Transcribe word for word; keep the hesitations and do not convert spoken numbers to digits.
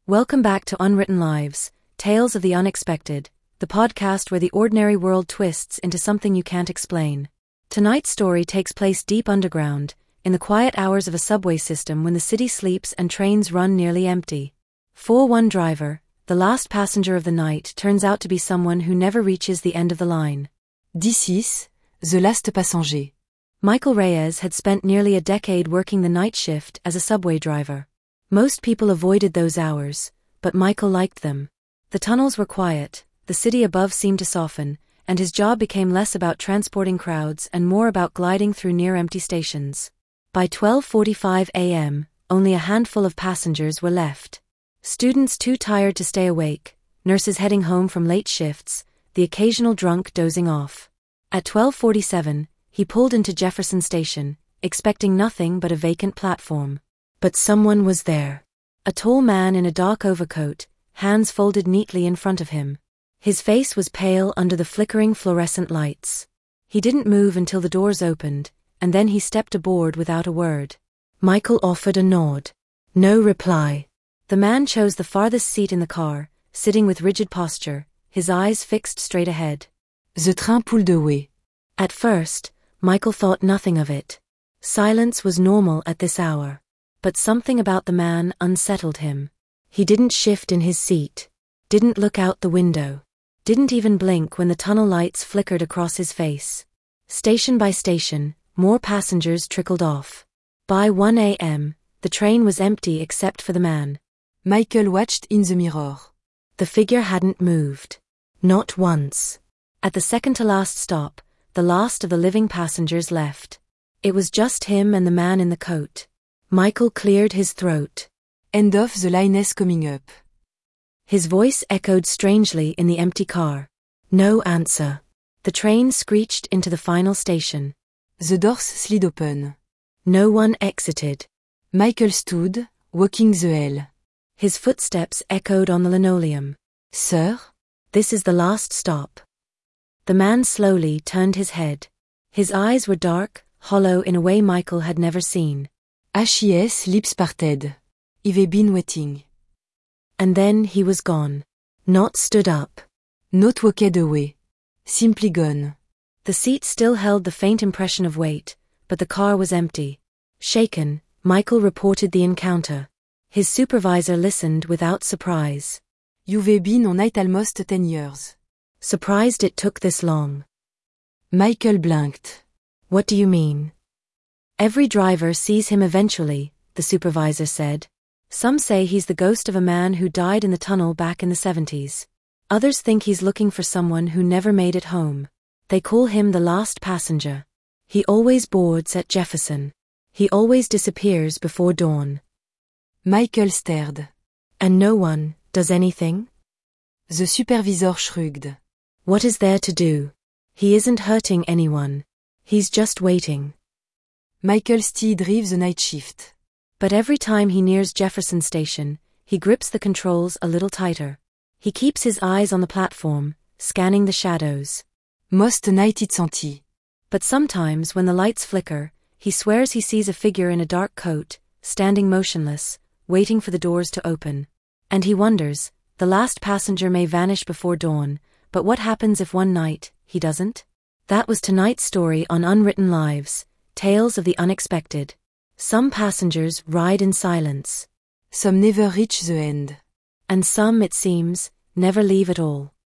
Welcome back to Unwritten Lives, Tales of the Unexpected, the podcast where the ordinary world twists into something you can't explain. Tonight's story takes place deep underground, in the quiet hours of a subway system when the city sleeps and trains run nearly empty. four one driver, the last passenger of the night, turns out to be someone who never reaches the end of the line. dix six, the last passenger. Michael Reyes had spent nearly a decade working the night shift as a subway driver. Most people avoided those hours, but Michael liked them. The tunnels were quiet, the city above seemed to soften, and his job became less about transporting crowds and more about gliding through near-empty stations. By twelve forty-five a m, only a handful of passengers were left. Students too tired to stay awake, nurses heading home from late shifts, the occasional drunk dozing off. At twelve forty-seven, he pulled into Jefferson Station, expecting nothing but a vacant platform. But someone was there. A tall man in a dark overcoat, hands folded neatly in front of him. His face was pale under the flickering fluorescent lights. He didn't move until the doors opened, and then he stepped aboard without a word. Michael offered a nod. No reply. The man chose the farthest seat in the car, sitting with rigid posture, his eyes fixed straight ahead. The train pulled away. At first, Michael thought nothing of it. Silence was normal at this hour. But something about the man unsettled him. He didn't shift in his seat. Didn't look out the window. Didn't even blink when the tunnel lights flickered across his face. Station by station, more passengers trickled off. By one a m, the train was empty except for the man. Michael watched in the mirror. The figure hadn't moved. Not once. At the second-to-last stop, the last of the living passengers left. It was just him and the man in the coat. Michael cleared his throat. End of the line is coming up. His voice echoed strangely in the empty car. No answer. The train screeched into the final station. The doors slid open. No one exited. Michael stood, walking the aisle. His footsteps echoed on the linoleum. Sir? This is the last stop. The man slowly turned his head. His eyes were dark, hollow in a way Michael had never seen. His lips parted. I've been waiting. And then he was gone. Not stood up. Not walked away. Simply gone. The seat still held the faint impression of weight, but the car was empty. Shaken, Michael reported the encounter. His supervisor listened without surprise. You've been on it almost ten years. Surprised it took this long. Michael blinked. What do you mean? Every driver sees him eventually, the supervisor said. Some say he's the ghost of a man who died in the tunnel back in the seventies. Others think he's looking for someone who never made it home. They call him the last passenger. He always boards at Jefferson. He always disappears before dawn. Michael stared. And no one does anything? The supervisor shrugged. What is there to do? He isn't hurting anyone. He's just waiting. Michael still drives the night shift. But every time he nears Jefferson Station, he grips the controls a little tighter. He keeps his eyes on the platform, scanning the shadows. Most night it's empty. But sometimes when the lights flicker, he swears he sees a figure in a dark coat, standing motionless, waiting for the doors to open. And he wonders, the last passenger may vanish before dawn, but what happens if one night, he doesn't? That was tonight's story on Unwritten Lives, Tales of the Unexpected. Some passengers ride in silence. Some never reach the end. And some, it seems, never leave at all.